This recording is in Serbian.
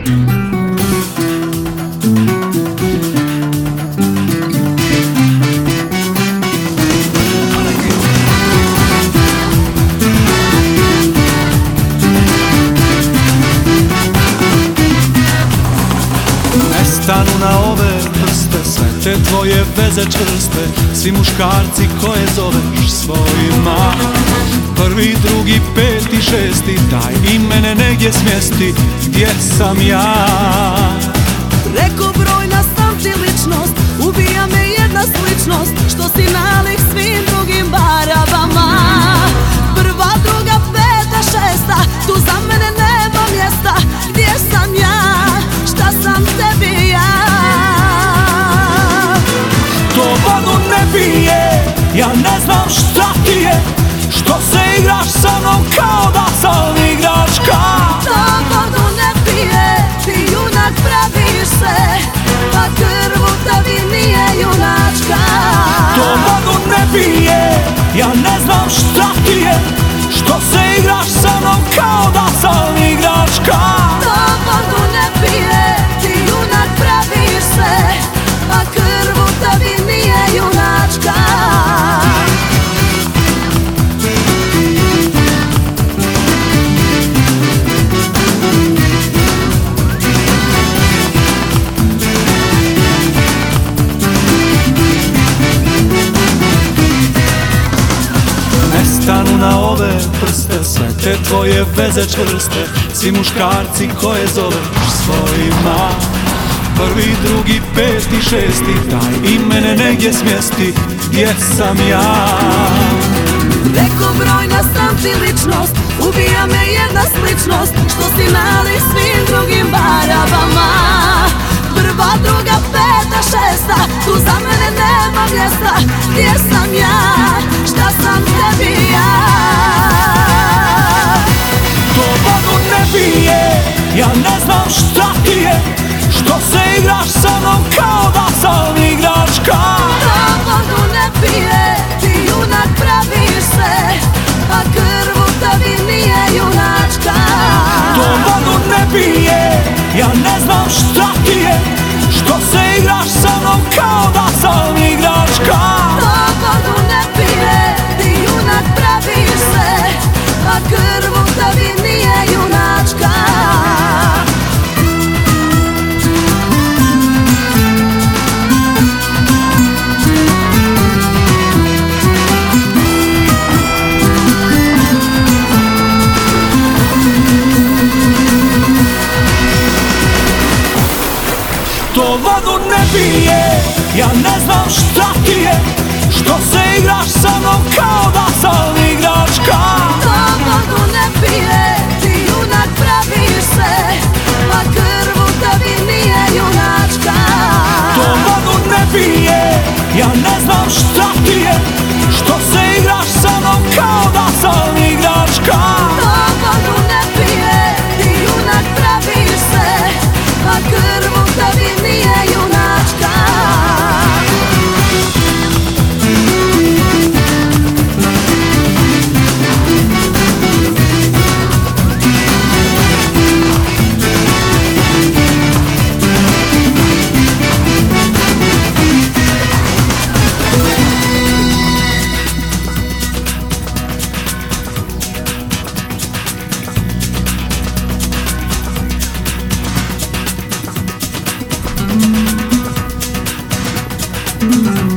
Stanu na ove prste, sve te tvoje veze čvrste, svi muškarci koje zoveš svojima. Prvi, drugi, peti, šesti, daj i mene negdje smjesti, gdje sam ja? Preko brojna sam ti ličnost, ubija me jedna sličnost, što si nalik svim drugim barabama. Prva, druga, peta, šesta, tu za mene nema mjesta, gdje sam ja? Šta sam tebi ja? To vodu ne pije, ja ne znam šta ti je, što se igraš sa mnom kao da sam igračka. To vodu ne pije, ti junak praviš se, a krv u tebi nije junačka. To vodu ne pije, ja ne znam šta ti je, što se igraš sa mnom kao da sam igračka. To vodu ne pije, ti junak praviš se, a krv u tebi nije junačka. Stanu na ove prste, sve te tvoje veze čvrste, svi muškarci koje zoveš svojima. Prvi, drugi, peti, šesti, daj i mene negdje smjesti, gdje sam ja? Preko brojna sam ti ličnost, ubija me jedna sličnost, što si nalik svim drugim barabama. Prva, druga, peta, šesta, tu za mene nema mjesta, gdje sam ja? Šta sam tebi ja? To vodu ne pije, ja ne znam šta ti je, što se igraš sa mnom kao da sam igračka. To vodu ne pije, ti junak praviš se, a krv u tebi nije junačka. To vodu ne pije, ja ne znam šta ti je, što se igraš sa mnom kao da sam igračka. To vodu ne pije, ti junak praviš se, a krv u tebi nije junačka. To vodu ne pije, ja ne znam šta ti je, što se igraš sa mnom kao da sam igračka. To vodu ne pije, ti junak praviš se, a krv u tebi nije junačka. To vodu ne pije, ja ne znam šta ti je, što se igraš sa mnom kao da sam igračka. To vodu ne pije, ti junak praviš se, a krv u tebi nije junačka. Mm-hmm.